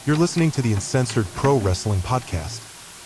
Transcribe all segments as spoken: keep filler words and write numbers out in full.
You're listening to the Uncensored Pro Wrestling Podcast.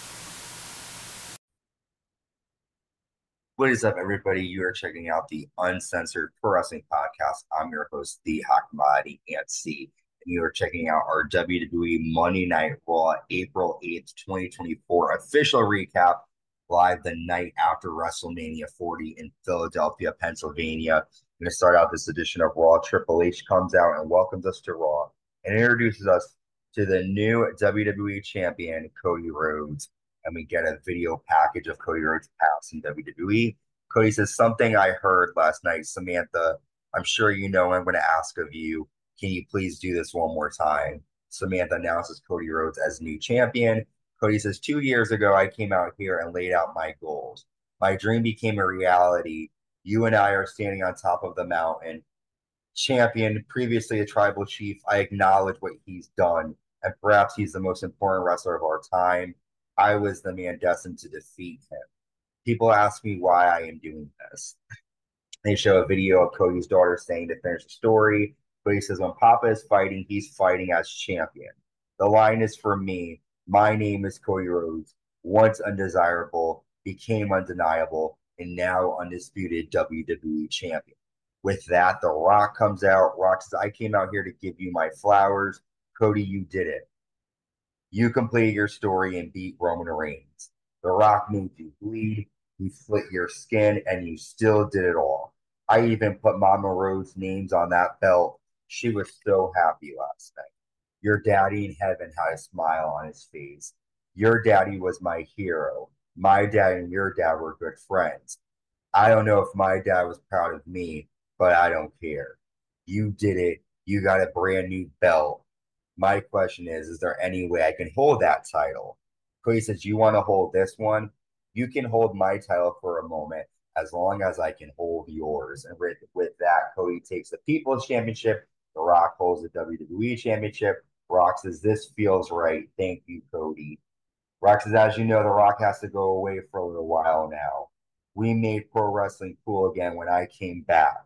What is up, everybody? You are checking out the Uncensored Pro Wrestling Podcast. I'm your host, The Hakmadi Ansi, and you are checking out our W W E Monday Night Raw April eighth, twenty twenty-four official recap live the night after WrestleMania forty in Philadelphia, Pennsylvania. I'm going to start out this edition of Raw. Triple H comes out and welcomes us to Raw and introduces us to the new W W E champion, Cody Rhodes. And we get a video package of Cody Rhodes' past in W W E. Cody says, something I heard last night, Samantha, I'm sure you know, I'm going to ask of you, can you please do this one more time? Samantha announces Cody Rhodes as new champion. Cody says, two years ago, I came out here and laid out my goals. My dream became a reality. You and I are standing on top of the mountain. Champion, previously a tribal chief, I acknowledge what he's done, and perhaps he's the most important wrestler of our time. I was the man destined to defeat him. People ask me why I am doing this. They show a video of Cody's daughter saying to finish the story. Cody says, when Papa is fighting, he's fighting as champion. The line is for me. My name is Cody Rhodes, once undesirable, became undeniable, and now undisputed W W E champion. With that, The Rock comes out. Rock says, I came out here to give you my flowers. Cody, you did it. You completed your story and beat Roman Reigns. The Rock made you bleed, you split your skin, and you still did it all. I even put Mama Rhodes' names on that belt. She was so happy last night. Your daddy in heaven had a smile on his face. Your daddy was my hero. My dad and your dad were good friends. I don't know if my dad was proud of me, but I don't care. You did it. You got a brand new belt. My question is, is there any way I can hold that title? Cody says, you want to hold this one? You can hold my title for a moment as long as I can hold yours. And with, with that, Cody takes the People's Championship. The Rock holds the W W E Championship. Rock says, this feels right. Thank you, Cody. Rock says, as you know, The Rock has to go away for a little while now. We made pro wrestling cool again when I came back.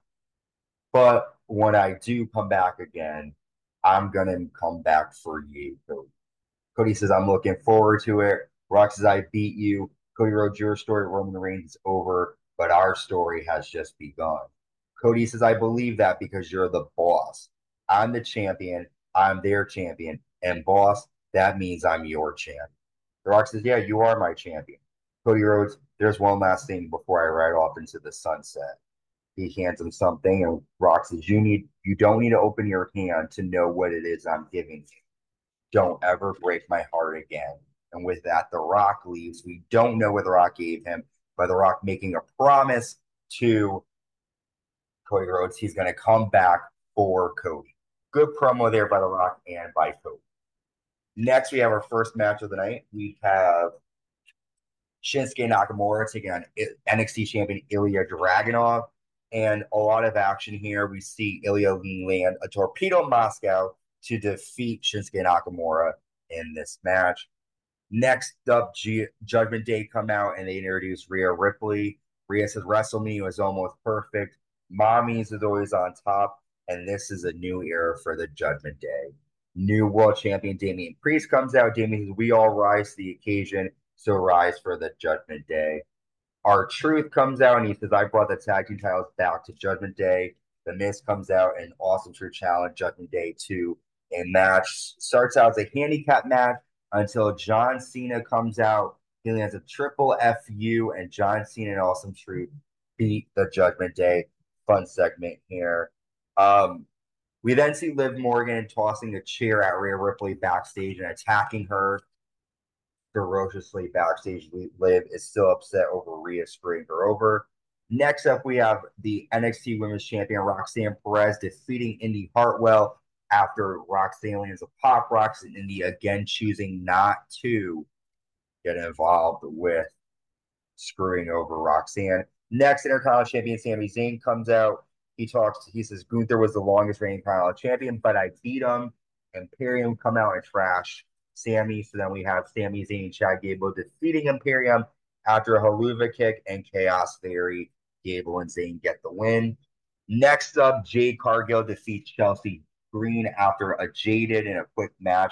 But when I do come back again, I'm going to come back for you, Cody. Cody says, I'm looking forward to it. Rock says, I beat you. Cody Rhodes, your story, Roman Reigns, is over, but our story has just begun. Cody says, I believe that because you're the boss. I'm the champion. I'm their champion. And boss, that means I'm your champion. The Rock says, yeah, you are my champion. Cody Rhodes, there's one last thing before I ride off into the sunset. He hands him something, and Rock says, you need, you don't need to open your hand to know what it is I'm giving you. Don't ever break my heart again. And with that, The Rock leaves. We don't know what The Rock gave him, but The Rock making a promise to Cody Rhodes. He's going to come back for Cody. Good promo there by The Rock and by Cody. Next, we have our first match of the night. We have Shinsuke Nakamura taking on N X T champion Ilya Dragunov. And a lot of action here. We see Ilya land a torpedo Moscow to defeat Shinsuke Nakamura in this match. Next up, G- Judgment Day come out and they introduce Rhea Ripley. Rhea says WrestleMania was almost perfect. Mommies is always on top. And this is a new era for the Judgment Day. New world champion Damian Priest comes out. Damian says, we all rise to the occasion, so rise for the Judgment Day. R-Truth comes out and he says, I brought the tag team titles back to Judgment Day. The Miz comes out and Awesome Truth challenge Judgment Day to a match. Starts out as a handicap match until John Cena comes out. He lands a triple F U, and John Cena and Awesome Truth beat the Judgment Day. Fun segment here. Um, we then see Liv Morgan tossing a chair at Rhea Ripley backstage and attacking her ferociously backstage. Liv is still upset over Rhea screwing her over. Next up, we have the N X T Women's Champion Roxanne Perez defeating Indy Hartwell after Roxanne lands a pop rocks and Indy again choosing not to get involved with screwing over Roxanne. Next, Intercontinental Champion Sami Zayn comes out. He talks, he says, Gunther was the longest reigning Intercontinental Champion, but I beat him. Imperium come out and trash Sami. So then we have Sami Zayn and Chad Gable defeating Imperium after a Helluva Kick and Chaos Theory. Gable and Zayn get the win. Next up, Jade Cargill defeats Chelsea Green after a Jaded in a quick match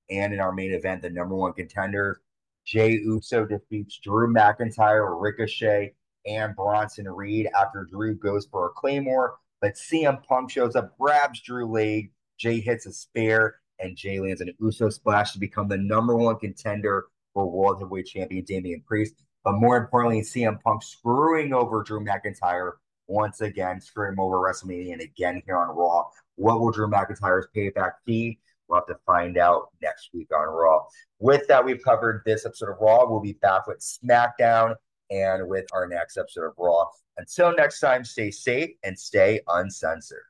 And in our main event, the number one contender, Jey Uso defeats Drew McIntyre, Ricochet, and Bronson Reed after Drew goes for a Claymore. But C M Punk shows up, grabs Drew leg, Jey hits a spear, and Jey lands an Uso splash to become the number one contender for World Heavyweight Champion Damian Priest. But more importantly, C M Punk screwing over Drew McIntyre once again, screwing him over WrestleMania and again here on Raw. What will Drew McIntyre's payback be? We'll have to find out next week on Raw. With that, we've covered this episode of Raw. We'll be back with SmackDown and with our next episode of Raw. Until next time, stay safe and stay uncensored.